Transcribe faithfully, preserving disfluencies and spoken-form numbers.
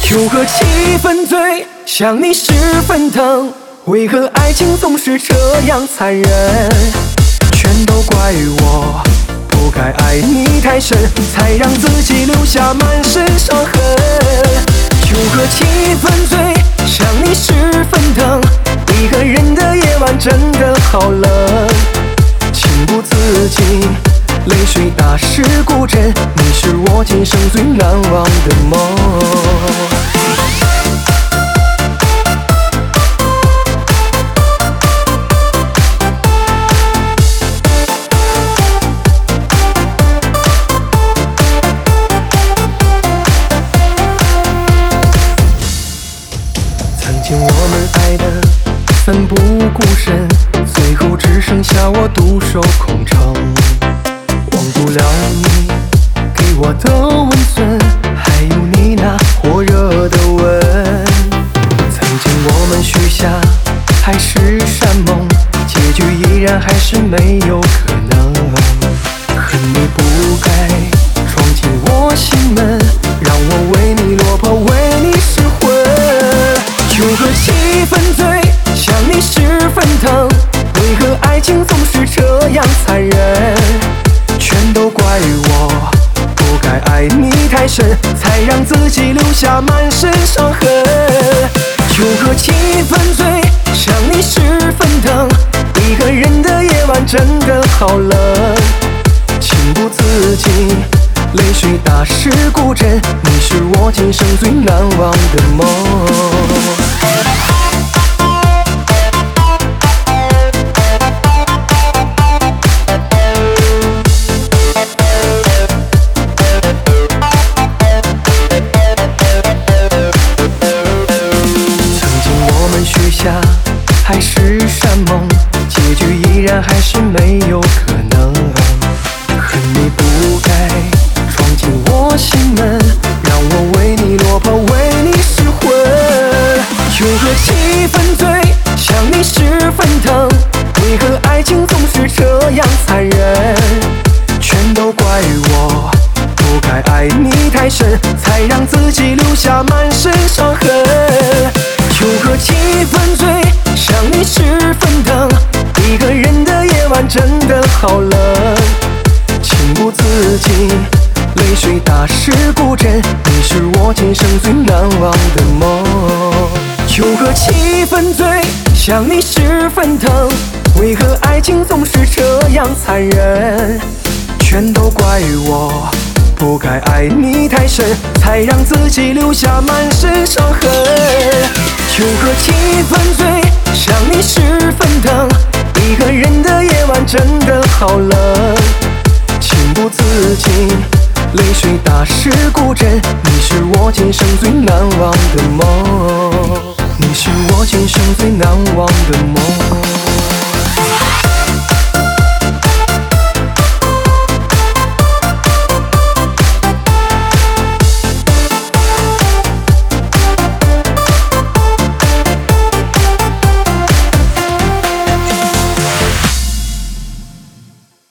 酒喝七分醉，想你十分疼，为何爱情总是这样残忍？全都怪我不该爱你太深，才让自己留下满身伤痕。酒喝七分醉，想你十分疼，一个人的夜晚真的好冷，情不自禁，泪水打湿古镇，你是我今生最难忘的梦。曾经我们爱得奋不顾身，最后只剩下我独守空城。忘不了你给我的温存，还有你那火热的吻。曾经我们许下海誓山盟，结局依然还是没有可能。恨你不该闯进我心门，让我为你落魄，为你失魂。酒喝七分醉，想你十分疼，为何爱情总是这样残忍？全都怪我不该爱你太深，才让自己留下满身伤痕。酒喝七分醉，想你十分疼，一个人的夜晚真的好冷，情不自禁，泪水打湿古镇，你是我今生最难忘的梦。许下海誓山盟，结局依然还是没有可能。恨你不该闯进我心门，让我为你落魄，为你失魂。酒喝七分醉，想你十分疼，为何爱情总是这样残忍？全都怪我不该爱你太深，才让自己留下满身伤痕。酒喝七分醉，想你十分疼，一个人的夜晚真的好冷，情不自禁，泪水打湿古镇，你是我今生最难忘的梦。酒喝七分醉，想你十分疼，为何爱情总是这样残忍？全都怪我不该爱你太深，才让自己留下满身伤痕。酒喝七分醉，想你十分疼，一个人的夜晚真的好冷，情不自禁，泪水打湿古镇，你是我今生最难忘的梦，你是我今生最难忘的梦。